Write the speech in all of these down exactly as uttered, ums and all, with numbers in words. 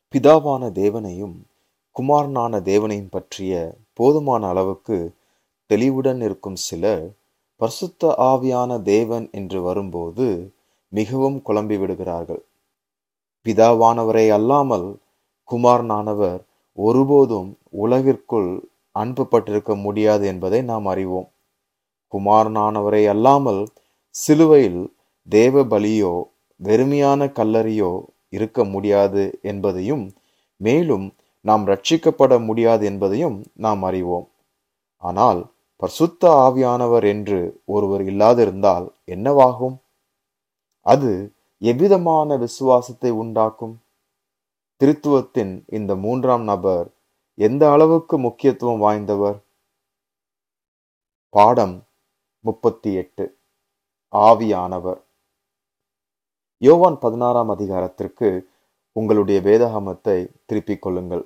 பிதாவான தேவனையும் குமாரனான தேவனையும் பற்றிய போதுமான அளவுக்கு தெளிவுடன் இருக்கும் சிலர் பரிசுத்த ஆவியான தேவன் என்று வரும்போது மிகவும் குழம்பி விடுகிறார்கள். பிதாவானவரை அல்லாமல் குமாரனானவர் ஒருபோதும் உலகிற்குள் அனுப்பப்பட்டிருக்க முடியாது என்பதை நாம் அறிவோம். குமாரனானவரை அல்லாமல் சிலுவையில் தேவ பலியோ வெறுமையான கல்லறையோ இருக்க முடியாது என்பதையும், மேலும் நாம் ரட்சிக்கப்பட முடியாது என்பதையும் நாம் அறிவோம். ஆனால் பரிசுத்த ஆவியானவர் என்று ஒருவர் இல்லாதிருந்தால் என்னவாகும்? அது எவ்விதமான விசுவாசத்தை உண்டாக்கும்? திருத்துவத்தின் இந்த மூன்றாம் நபர் எந்த அளவுக்கு முக்கியத்துவம் வாய்ந்தவர்? பாடம் முப்பத்தி எட்டு. ஆவியானவர். யோவான் பதினாறாம் அதிகாரத்திற்கு உங்களுடைய வேதாகமத்தை திருப்பிக் கொள்ளுங்கள்.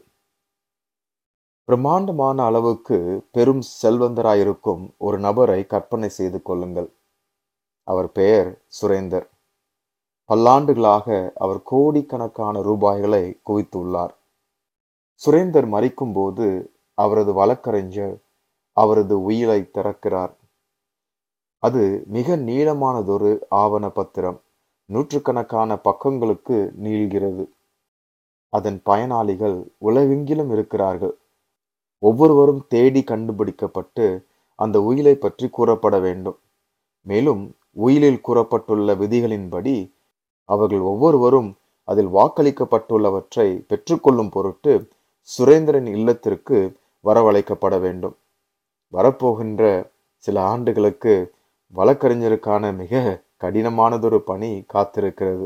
பிரம்மாண்டமான அளவுக்கு பெரும் செல்வந்தராயிருக்கும் ஒரு நபரை கற்பனை செய்து கொள்ளுங்கள். அவர் பெயர் சுரேந்தர். பல்லாண்டுகளாக அவர் கோடிக்கணக்கான ரூபாய்களை குவித்துள்ளார். சுரேந்தர் மரிக்கும் போது அவரது வழக்கறிஞர் அவரது உயிரை திறக்கிறார். அது மிக நீளமானதொரு ஆவண பத்திரம். நூற்றுக்கணக்கான பக்கங்களுக்கு நீள்கிறது. அதன் பயனாளிகள் உலகெங்கிலும் இருக்கிறார்கள். ஒவ்வொருவரும் தேடி கண்டுபிடிக்கப்பட்டு அந்த உயிலை பற்றி கூறப்பட வேண்டும். மேலும் உயிலில் கூறப்பட்டுள்ள விதிகளின்படி அவர்கள் ஒவ்வொருவரும் அதில் வாக்களிக்கப்பட்டுள்ளவற்றை பெற்றுக்கொள்ளும் பொருட்டு சுரேந்திரன் இல்லத்திற்கு வரவழைக்கப்பட வேண்டும். வரப்போகின்ற சில ஆண்டுகளுக்கு வழக்கறிஞருக்கான மிக கடினமானதொரு பணி காத்திருக்கிறது.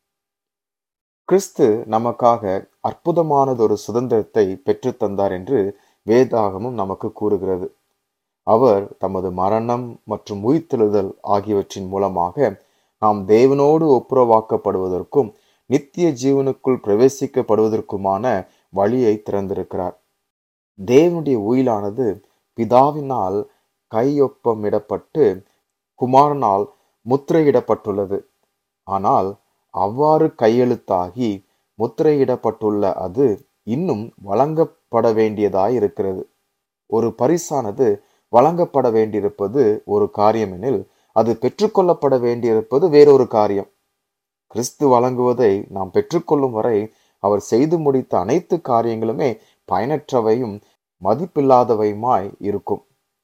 கிறிஸ்து நமக்காக அற்புதமானதொரு சுதந்திரத்தை பெற்று தந்தார் என்று வேதாகமும் நமக்கு கூறுகிறது. அவர் தமது மரணம் மற்றும் உயிர்த்தெழுதல் ஆகியவற்றின் மூலமாக நாம் தேவனோடு ஒப்புரவாக்கப்படுவதற்கும் நித்திய ஜீவனுக்குள் பிரவேசிக்கப்படுவதற்குமான வழியை திறந்திருக்கிறார். தேவனுடைய உயிலானது பிதாவினால் கையொப்பமிடப்பட்டு குமாரனால் முத்திரையிடப்பட்டுள்ளது. ஆனால் அவ்வாறு கையெழுத்தாகி முத்திரையிடப்பட்டுள்ள அது இன்னும் வழங்கப்பட வேண்டியதாயிருக்கிறது. ஒரு பரிசானது வழங்கப்பட வேண்டியிருப்பது ஒரு காரியம் எனில், அது பெற்றுக்கொள்ளப்பட வேண்டியிருப்பது வேறொரு காரியம். கிறிஸ்து வழங்குவதை நாம் பெற்றுக்கொள்ளும் வரை அவர் செய்து முடித்த அனைத்து காரியங்களுமே பயனற்றவையும் மதிப்பில்லாதவையுமாய் இருக்கும்.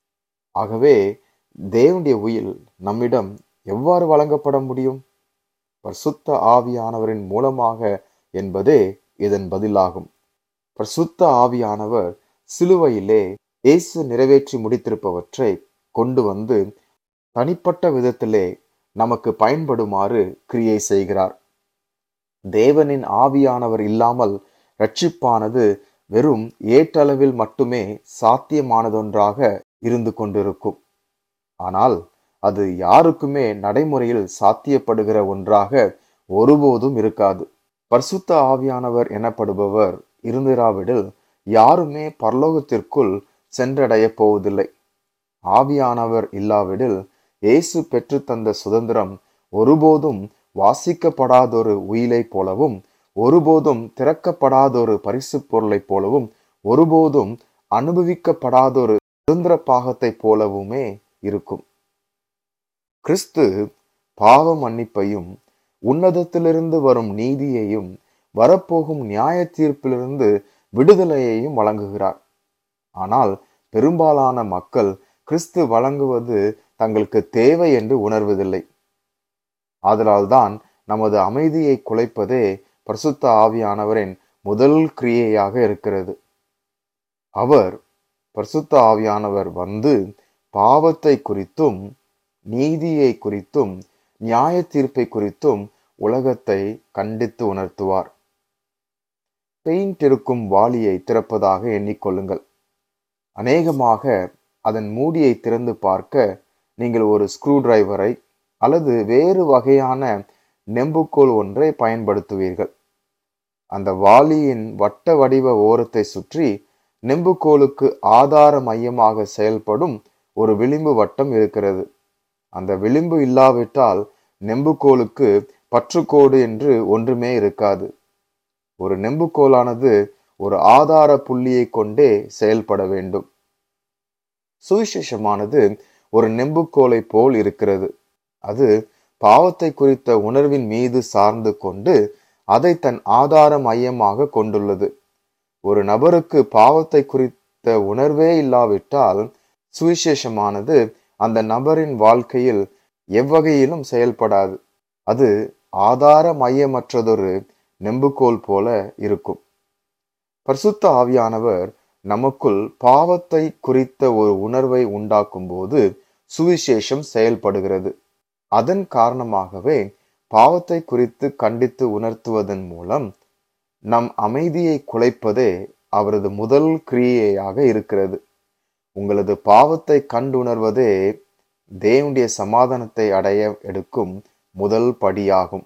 ஆகவே தேவனுடைய உயில் நம்மிடம் எவ்வாறு வழங்கப்பட முடியும்? பரிசுத்த ஆவியானவரின் மூலமாக என்பதே இதன் பதிலாகும். பரிசுத்த ஆவியானவர் சிலுவையிலே இயேசு நிறைவேற்றி முடித்திருப்பவற்றை கொண்டு வந்து தனிப்பட்ட விதத்திலே நமக்கு பயன்படுமாறு கிரியை செய்கிறார். தேவனின் ஆவியானவர் இல்லாமல் ரட்சிப்பானது வெறும் ஏற்றளவில் மட்டுமே சாத்தியமானதொன்றாக இருந்து கொண்டிருக்கும். ஆனால் அது யாருக்குமே நடைமுறையில் சாத்தியப்படுகிற ஒன்றாக ஒருபோதும் இருக்காது. பரிசுத்த ஆவியானவர் எனப்படுபவர் இருந்திராவிடில் யாருமே பரலோகத்திற்குள் சென்றடைய போவதில்லை. ஆவியானவர் இல்லாவிடில் இயேசு பெற்று தந்த சுதந்திரம் ஒருபோதும் வாசிக்கப்படாதொரு உயிலை போலவும், ஒருபோதும் திறக்கப்படாதொரு பரிசு பொருளை போலவும், ஒருபோதும் அனுபவிக்கப்படாதொரு சுதந்திர பாகத்தை போலவுமே இருக்கும். கிறிஸ்து பாவ மன்னிப்பையும் உன்னதத்திலிருந்து வரும் நீதியையும் வரப்போகும் நியாய தீர்ப்பிலிருந்து விடுதலையையும் வழங்குகிறார். ஆனால் பெரும்பாலான மக்கள் கிறிஸ்து வழங்குவது தங்களுக்கு தேவை என்று உணர்வதில்லை. ஆதலால்தான் நமது அமைதியை குலைப்பதே பரிசுத்த ஆவியானவரின் முதல் கிரியையாக இருக்கிறது. அவர் பரிசுத்த ஆவியானவர் வந்து பாவத்தை குறித்தும் நீதியை குறித்தும் நியாய தீர்ப்பை குறித்தும் உலகத்தை கண்டித்து உணர்த்துவார். பெயிண்ட் இருக்கும் வாளியை திறப்பதாக எண்ணிக்கொள்ளுங்கள். அநேகமாக அதன் மூடியை திறந்து பார்க்க நீங்கள் ஒரு ஸ்க்ரூ டிரைவரை அல்லது வேறு வகையான நெம்புகோல் ஒன்றை பயன்படுத்துவீர்கள். அந்த வாளியின் வட்ட வடிவ ஓரத்தை சுற்றி நெம்புகோலுக்கு ஆதார மையமாக செயல்படும் ஒரு விளிம்பு வட்டம் இருக்கிறது. அந்த விளிம்பு இல்லாவிட்டால் நெம்புகோலுக்கு பற்றுக்கோடு என்று ஒன்றுமே இருக்காது. ஒரு நெம்புகோலானது ஒரு ஆதார புள்ளியை கொண்டே செயல்பட வேண்டும். சுவிசேஷமானது ஒரு நெம்புகோலை போல் இருக்கிறது. அது பாவத்தை குறித்த உணர்வின் மீது சார்ந்து கொண்டு அதை தன் ஆதார மையமாக கொண்டுள்ளது. ஒரு நபருக்கு பாவத்தை குறித்த உணர்வே இல்லாவிட்டால் சுவிசேஷமானது அந்த நபரின் வாழ்க்கையில் எவ்வகையிலும் செயல்படாது. அது ஆதார மையமற்றதொரு நெம்புகோல் போல இருக்கும். பரிசுத்த ஆவியானவர் நமக்குள் பாவத்தை குறித்த ஒரு உணர்வை உண்டாக்கும் போது சுவிசேஷம் செயல்படுகிறது. அதன் காரணமாகவே பாவத்தை குறித்து கண்டித்து உணர்த்துவதன் மூலம் நம் அமைதியை குலைப்பதே அவரது முதல் கிரியையாக இருக்கிறது. உங்களது பாவத்தை கண்டுணர்வதே தேவனுடைய சமாதானத்தை அடைய எடுக்கும் முதல் படியாகும்.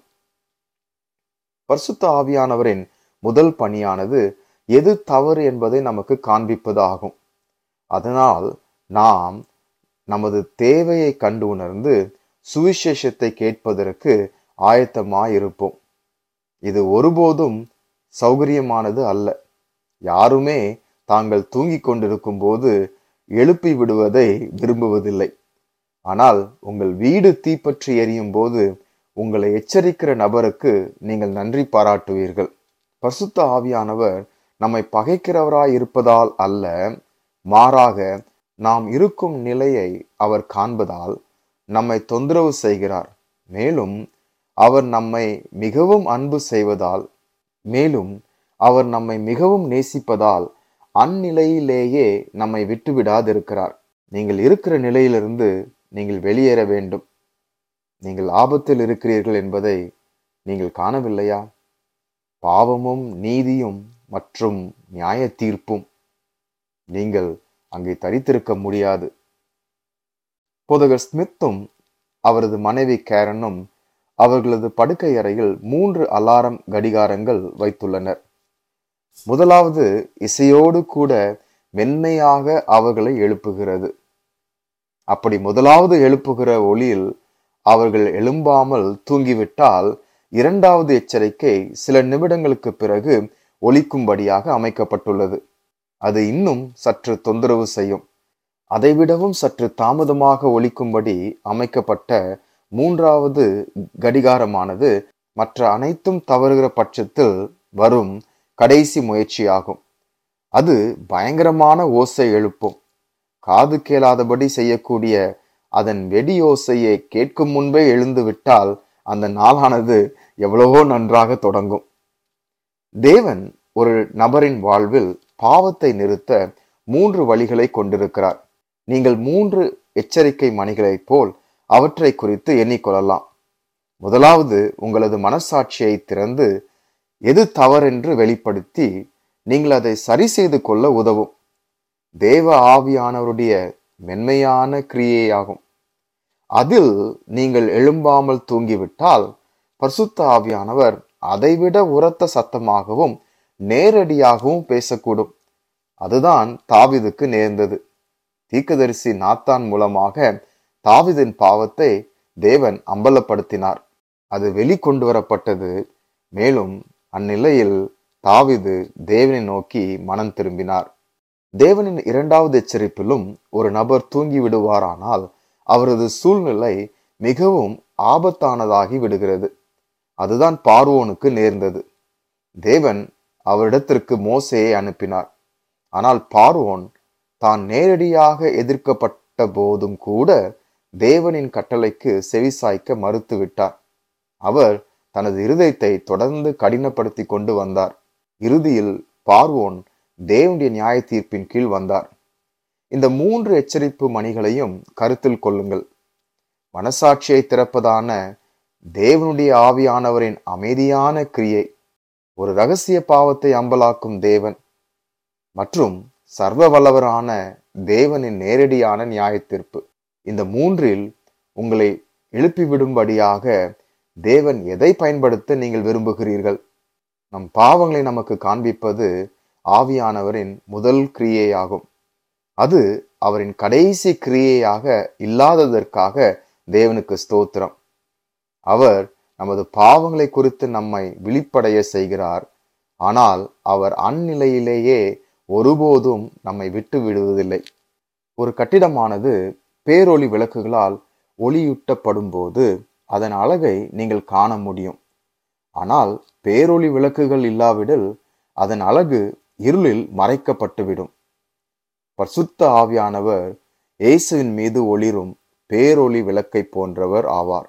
பரிசுத்த ஆவியானவரின் முதல் பணியானது எது தவறு என்பதை நமக்கு காண்பிப்பது ஆகும். அதனால் நாம் நமது தேவையை கண்டு உணர்ந்து சுவிசேஷத்தை கேட்பதற்கு ஆயத்தமாயிருப்போம். இது ஒருபோதும் சௌகரியமானது அல்ல. யாருமே தாங்கள் தூங்கிக் கொண்டிருக்கும் போது எழுப்பி விடுவதை விரும்புவதில்லை. ஆனால் உங்கள் வீடு தீப்பற்றி எரியும் போது உங்களை எச்சரிக்கிற நபருக்கு நீங்கள் நன்றி பாராட்டுவீர்கள். பரிசுத்த ஆவியானவர் நம்மை பகைக்கிறவராய் இருப்பதால் அல்ல, மாறாக நாம் இருக்கும் நிலையை அவர் காண்பதால் நம்மை தொந்தரவு செய்கிறார். மேலும் அவர் நம்மை மிகவும் அன்பு செய்வதால் மேலும் அவர் நம்மை மிகவும் நேசிப்பதால் அந்நிலையிலேயே நம்மை விட்டுவிடாதிருக்கிறார். நீங்கள் இருக்கிற நிலையிலிருந்து நீங்கள் வெளியேற வேண்டும். நீங்கள் ஆபத்தில் இருக்கிறீர்கள் என்பதை நீங்கள் காணவில்லையா? பாவமும் நீதியும் மற்றும் நியாய தீர்ப்பும். நீங்கள் அங்கே தரித்திருக்க முடியாது. போதகர் ஸ்மித்தும் அவரது மனைவி கேரனும் அவர்களது படுக்கை அறையில் மூன்று அலாரம் கடிகாரங்கள் வைத்துள்ளனர். முதலாவது இசையோடு கூட மென்மையாக அவர்களை எழுப்புகிறது. அப்படி முதலாவது எழுப்புகிற ஒளியில் அவர்கள் எழும்பாமல் தூங்கிவிட்டால் இரண்டாவது எச்சரிக்கை சில நிமிடங்களுக்கு பிறகு ஒலிக்கும்படியாக அமைக்கப்பட்டுள்ளது. அது இன்னும் சற்று தொந்தரவு செய்யும். அதைவிடவும் சற்று தாமதமாக ஒலிக்கும்படி அமைக்கப்பட்ட மூன்றாவது கடிகாரமானது மற்ற அனைத்தும் தவறுகிற பட்சத்தில் வரும் கடைசி முயற்சியாகும். அது பயங்கரமான ஓசை எழுப்பும். காது கேளாதபடி செய்யக்கூடிய அதன் வெடி ஓசையை கேட்கும் முன்பே எழுந்து விட்டால் அந்த நாளானது எவ்வளவோ நன்றாக தொடங்கும். தேவன் ஒரு நபரின் வாழ்வில் பாவத்தை நிறுத்த மூன்று வழிகளை கொண்டிருக்கிறார். நீங்கள் மூன்று எச்சரிக்கை மணிகளைப் போல் அவற்றை குறித்து எண்ணிக்கொள்ளலாம். முதலாவது உங்களது மனசாட்சியை திறந்து எது தவறென்று வெளிப்படுத்தி நீங்கள் அதை சரி செய்து கொள்ள உதவும் தேவ ஆவியானவருடைய மென்மையான கிரியையாகும். அதில் நீங்கள் எழும்பாமல் தூங்கிவிட்டால் பரிசுத்த ஆவியானவர் அதைவிட உரத்த சத்தமாகவும் நேரடியாகவும் பேசக்கூடும். அதுதான் தாவீதுக்கு நேர்ந்தது. தீர்க்கதரிசி நாத்தான் மூலமாக தாவீதின் பாவத்தை தேவன் அம்பலப்படுத்தினார். அது வெளிக்கொண்டு வரப்பட்டது. மேலும் அந்நிலையில் தாவீது தேவனை நோக்கி மனம் திரும்பினார். தேவனின் இரண்டாவது எச்சரிப்பிலும் ஒரு நபர் தூங்கி விடுவாரானால் அவரது சூழ்நிலை மிகவும் ஆபத்தானதாகி விடுகிறது. அதுதான் பார்வோனுக்கு நேர்ந்தது. தேவன் அவரிடத்திற்கு மோசேயை அனுப்பினார். ஆனால் பார்வோன் தான் நேரடியாக எதிர்க்கப்பட்ட போதும் கூட தேவனின் கட்டளைக்கு செவிசாய்க்க மறுத்துவிட்டார். அவர் தனது இருதயத்தை தொடர்ந்து கடினப்படுத்தி கொண்டு வந்தார். இறுதியில் பார்வோன் தேவனுடைய நியாய தீர்ப்பின் கீழ் வந்தார். இந்த மூன்று எச்சரிப்பு மணிகளையும் கருத்தில் கொள்ளுங்கள். மனசாட்சியை திறப்பதான தேவனுடைய ஆவியானவரின் அமைதியான கிரியை, ஒரு இரகசிய பாவத்தை அம்பலாக்கும் தேவன் மற்றும் சர்வ வல்லவரான தேவனின் நேரடியான நியாய தீர்ப்பு. இந்த மூன்றில் உங்களை எழுப்பிவிடும்படியாக தேவன் எதை பயன்படுத்த நீங்கள் விரும்புகிறீர்கள்? நம் பாவங்களை நமக்கு காண்பிப்பது ஆவியானவரின் முதல் கிரியையாகும். அது அவரின் கடைசி கிரியையாக இல்லாததற்காக தேவனுக்கு ஸ்தோத்திரம். அவர் நமது பாவங்களை குறித்து நம்மை விழிப்படைய செய்கிறார். ஆனால் அவர் அந்நிலையிலேயே ஒருபோதும் நம்மை விட்டு விடுவதில்லை. ஒரு கட்டிடமானது பேரொளி விளக்குகளால் ஒளியூட்டப்படும் போது அதன் அழகை நீங்கள் காண முடியும். ஆனால் பேரொளி விளக்குகள் இல்லாவிடில் அதன் அழகு இருளில் மறைக்கப்பட்டுவிடும். பரிசுத்த ஆவியானவர் இயேசுவின் மீது ஒளிரும் பேரொளி விளக்கை போன்றவர் ஆவார்.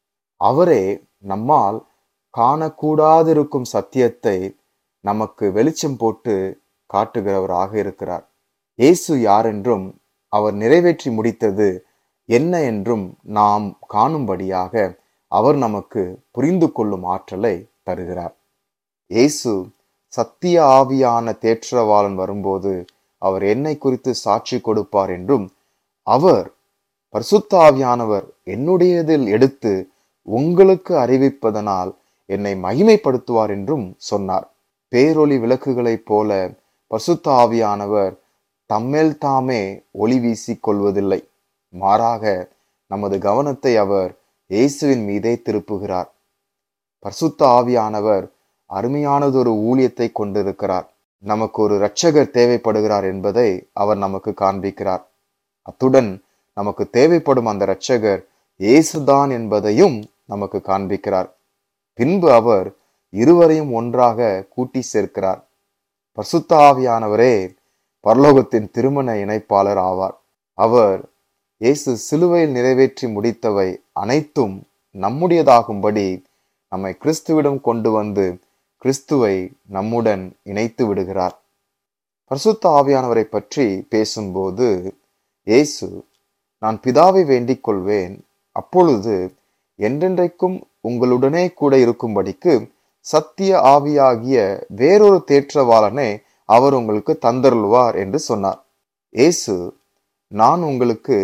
அவரே நம்மால் காணக்கூடாதிருக்கும் சத்தியத்தை நமக்கு வெளிச்சம் போட்டு காட்டுகிறவராக இருக்கிறார். இயேசு யாரென்றும் அவர் நிறைவேற்றி முடித்தது என்ன என்றும் நாம் காணும்படியாக அவர் நமக்கு புரிந்து கொள்ளும் ஆற்றலை தருகிறார். இயேசு சத்திய ஆவியான தேற்றவாளன் வரும்போது அவர் என்னை குறித்து சாட்சி கொடுப்பார் என்றும், அவர் பரிசுத்த ஆவியானவர் என்னுடையதில் எடுத்து உங்களுக்கு அறிவிப்பதனால் என்னை மகிமைப்படுத்துவார் என்றும் சொன்னார். பேரொளி விளக்குகளைப் போல பரிசுத்த ஆவியானவர் தம்மேல் தாமே ஒளி வீசிக் கொள்வதில்லை. மாறாக நமது கவனத்தை அவர் இயேசுவின் மீதே திருப்புகிறார். பரிசுத்த ஆவியானவர் அருமையானதொரு ஊழியத்தை கொண்டிருக்கிறார். நமக்கு ஒரு இரட்சகர் தேவைப்படுகிறார் என்பதை அவர் நமக்கு காண்பிக்கிறார். அத்துடன் நமக்கு தேவைப்படும் அந்த இரட்சகர் இயேசுதான் என்பதையும் நமக்கு காண்பிக்கிறார். பின்பு அவர் இருவரையும் ஒன்றாக கூட்டி சேர்க்கிறார். பரிசுத்த ஆவியானவரே பரலோகத்தின் திருமண இணைப்பாளர் ஆவார். அவர் இயேசு சிலுவையில் நிறைவேற்றி முடித்தவை அனைத்தும் நம்முடையதாகும்படி நம்மை கிறிஸ்துவிடம் கொண்டு வந்து கிறிஸ்துவை நம்முடன் இணைத்து விடுகிறார். பரிசுத்த ஆவியானவரை பற்றி பேசும்போது இயேசு, நான் பிதாவை வேண்டிக் கொள்வேன், அப்பொழுது என்றென்றைக்கும் உங்களுடனே கூட இருக்கும்படிக்கு சத்திய ஆவியாகிய வேறொரு தேற்றவாளனை அவர் உங்களுக்கு தந்தருள்வார் என்று சொன்னார். இயேசு, நான் உங்களுக்கு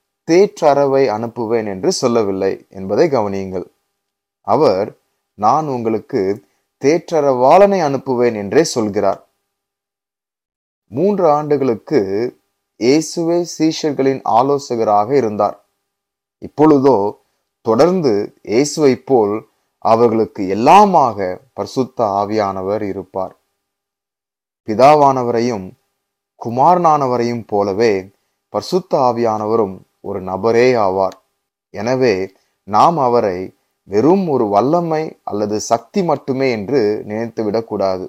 தேற்றரவை அனுப்புவேன் என்று சொல்லவில்லை என்பதை கவனியுங்கள். அவர், நான் உங்களுக்கு தேற்றரவாளனை அனுப்புவேன் என்றே சொல்கிறார். மூன்று ஆண்டுகளுக்கு இயேசுவே சீஷர்களின் ஆலோசகராக இருந்தார். இப்பொழுதோ தொடர்ந்து இயேசுவை போல் அவர்களுக்கு எல்லாமாக பரிசுத்த ஆவியானவர் இருப்பார். பிதாவானவரையும் குமாரனானவரையும் போலவே பரிசுத்த ஆவியானவரும் ஒரு நபரே ஆவார். எனவே நாம் அவரை வெறும் ஒரு வல்லமை அல்லது சக்தி மட்டுமே என்று நினைத்துவிடக்கூடாது.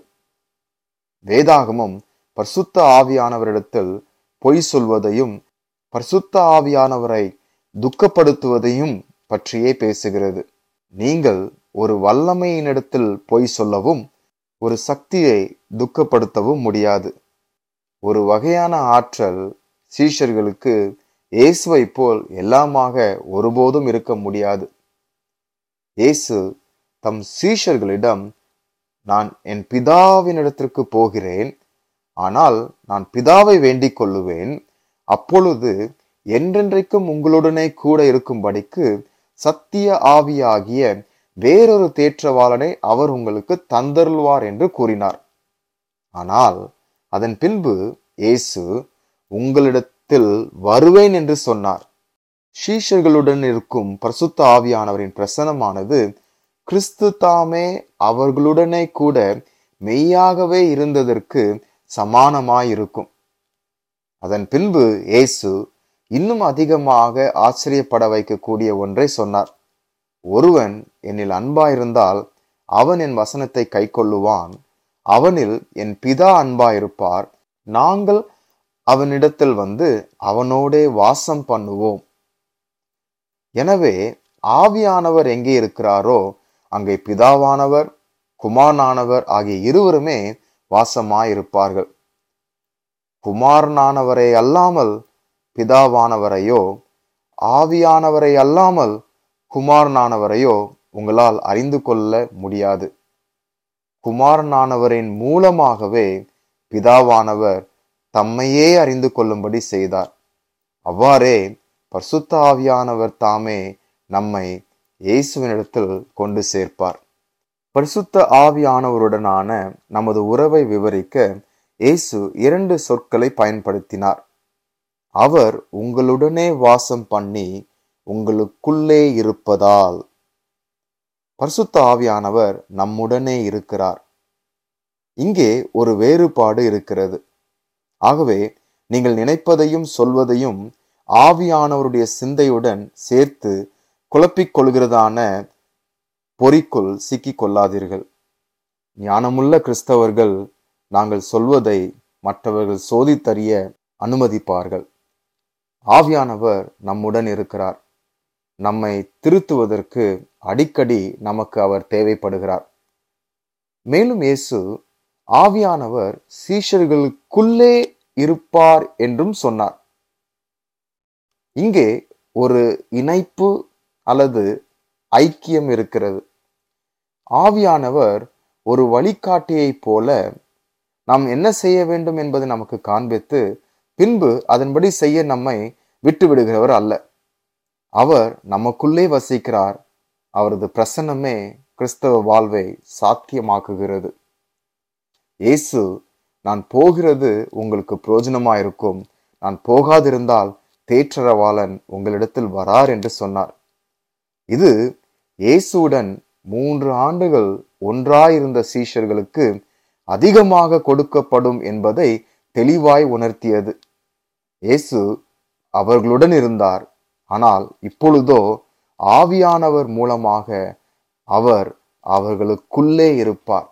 வேதாகமம் பரிசுத்த ஆவியானவரிடத்தில் பொய் சொல்வதையும் பரிசுத்த ஆவியானவரை துக்கப்படுத்துவதையும் பற்றியே பேசுகிறது. நீங்கள் ஒரு வல்லமையினிடத்தில் பொய் சொல்லவும் ஒரு சக்தியை துக்கப்படுத்தவும் முடியாது. ஒரு வகையான ஆற்றல் சீஷர்களுக்கு இயேசுவை போல் எல்லாமாக ஒருபோதும் இருக்க முடியாது. இயேசு தம் சீஷர்களிடம், நான் என் பிதாவினிடத்திற்கு போகிறேன், ஆனால் நான் பிதாவை வேண்டிக் கொள்ளுவேன், அப்பொழுது என்றென்றைக்கும் உங்களுடனே கூட இருக்கும்படிக்கு சத்திய ஆவியாகிய வேறொரு தேற்றவாளனை அவர் உங்களுக்கு தந்தருள்வார் என்று கூறினார். ஆனால் அதன் பின்பு இயேசு உங்களிடத்தில் வருவேன் என்று சொன்னார். சீஷர்களுடன் இருக்கும் பரிசுத்த ஆவியானவரின் பிரசனமானது கிறிஸ்து தாமே அவர்களுடனே கூட மெய்யாகவே இருந்ததற்கு சமானமாயிருக்கும். அதன் பின்பு இயேசு இன்னும் அதிகமாக ஆச்சரியப்பட வைக்கக்கூடிய ஒன்றை சொன்னார். ஒருவன் என்னில் அன்பாயிருந்தால் அவன் என் வசனத்தை கை கொள்ளுவான், அவனில் என் பிதா அன்பாயிருப்பார், நாங்கள் அவனிடத்தில் வந்து அவனோடே வாசம் பண்ணுவோம். எனவே ஆவியானவர் எங்கே இருக்கிறாரோ அங்கே பிதாவானவர் குமாரனானவர் ஆகிய இருவருமே வாசமாயிருப்பார்கள். குமாரனானவரை அல்லாமல் பிதாவானவரையோ ஆவியானவரை அல்லாமல் குமாரனானவரையோ உங்களால் அறிந்து கொள்ள முடியாது. குமாரனானவரின் மூலமாகவே பிதாவானவர் தம்மையே அறிந்து கொள்ளும்படி செய்தார். அவ்வாறே பரிசுத்த ஆவியானவர் தாமே நம்மை இயேசுவினிடத்தில் கொண்டு சேர்ப்பார். பரிசுத்த ஆவியானவருடனான நமது உறவை விவரிக்க இயேசு இரண்டு சொற்களை பயன்படுத்தினார். அவர் உங்களுடனே வாசம் பண்ணி உங்களுக்குள்ளே இருப்பதால். பரிசுத்த ஆவியானவர் நம்முடனே இருக்கிறார். இங்கே ஒரு வேறுபாடு இருக்கிறது. ஆகவே நீங்கள் நினைப்பதையும் சொல்வதையும் ஆவியானவருடைய சிந்தையுடன் சேர்த்து குழப்பிக் கொள்கிறதான பொறிக்குள் சிக்கிக் கொள்ளாதீர்கள். ஞானமுள்ள கிறிஸ்தவர்கள் நாங்கள் சொல்வதை மற்றவர்கள் சோதித்தறிய அனுமதிப்பார்கள். ஆவியானவர் நம்முடன் இருக்கிறார். நம்மை திருத்துவதற்கு அடிக்கடி நமக்கு அவர் தேவைப்படுகிறார். மேலும் இயேசு ஆவியானவர் சீஷர்களுக்குள்ளே இருப்பார் என்றும் சொன்னார். இங்கே ஒரு இணைப்பு அல்லது ஐக்கியம் இருக்கிறது. ஆவியானவர் ஒரு வழிகாட்டியை போல நாம் என்ன செய்ய வேண்டும் என்பதை நமக்கு காண்பித்து பின்பு அதன்படி செய்ய நம்மை விட்டு விடுகிறவர் அல்ல. அவர் நமக்குள்ளே வசிக்கிறார். அவரது பிரசன்னமே கிறிஸ்தவ வாழ்வை சாத்தியமாக்குகிறது. இயேசு, நான் போகிறது உங்களுக்கு பிரயோஜனமாயிருக்கும், நான் போகாதிருந்தால் தேற்றரவாளன் உங்களிடத்தில் வரார் என்று சொன்னார். இது இயேசுவுடன் மூன்று ஆண்டுகள் ஒன்றாயிருந்த சீஷர்களுக்கு அதிகமாக கொடுக்கப்படும் என்பதை தெளிவாய் உணர்த்தியது. இயேசு அவர்களுடன் இருந்தார். ஆனால் இப்பொழுதோ ஆவியானவர் மூலமாக அவர் அவர்களுக்குள்ளே இருப்பார்.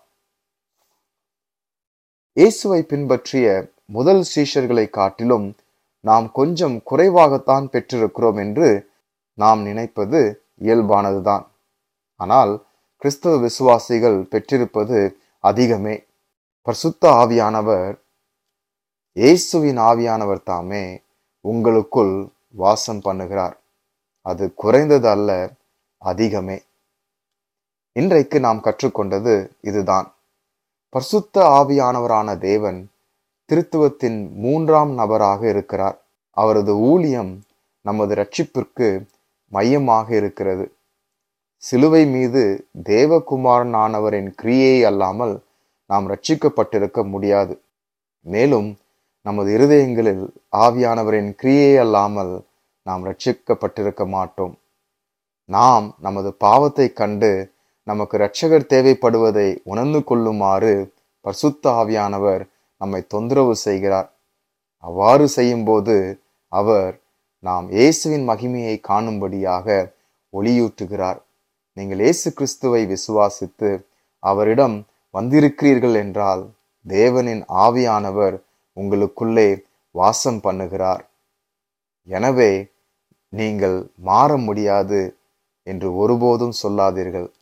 இயேசுவை பின்பற்றிய முதல் சீஷர்களை காட்டிலும் நாம் கொஞ்சம் குறைவாகத்தான் பெற்றிருக்கிறோம் என்று நாம் நினைப்பது இயல்பானதுதான். ஆனால் கிறிஸ்தவ விசுவாசிகள் பெற்றிருப்பது அதிகமே. பரிசுத்த ஆவியானவர், இயேசுவின் ஆவியானவர் தாமே உங்களுக்குள் வாசம் பண்ணுகிறார். அது குறைந்தது அல்ல, அதிகமே. இன்றைக்கு நாம் கற்றுக்கொண்டது இதுதான். பரிசுத்த ஆவியானவரான தேவன் திருத்துவத்தின் மூன்றாம் நபராக இருக்கிறார். அவரது ஊழியம் நமது இரட்சிப்பிற்கு மையமாக இருக்கிறது. சிலுவை மீது தேவகுமாரனானவரின் கிரியை அல்லாமல் நாம் ரட்சிக்கப்பட்டிருக்க முடியாது. மேலும் நமது இருதயங்களில் ஆவியானவரின் கிரியை அல்லாமல் நாம் ரட்சிக்கப்பட்டிருக்க மாட்டோம். நாம் நமது பாவத்தை கண்டு நமக்கு இரட்சகர் தேவைப்படுவதை உணர்ந்து கொள்ளுமாறு பரிசுத்த ஆவியானவர் நம்மை தொந்தரவு செய்கிறார். அவ்வாறு செய்யும்போது அவர் நாம் இயேசுவின் மகிமையை காணும்படியாக ஒளியூட்டுகிறார். நீங்கள் இயேசு கிறிஸ்துவை விசுவாசித்து அவரிடம் வந்திருக்கிறீர்கள் என்றால் தேவனின் ஆவியானவர் உங்களுக்குள்ளே வாசம் பண்ணுகிறார். எனவே நீங்கள் மாற முடியாது என்று ஒருபோதும் சொல்லாதீர்கள்.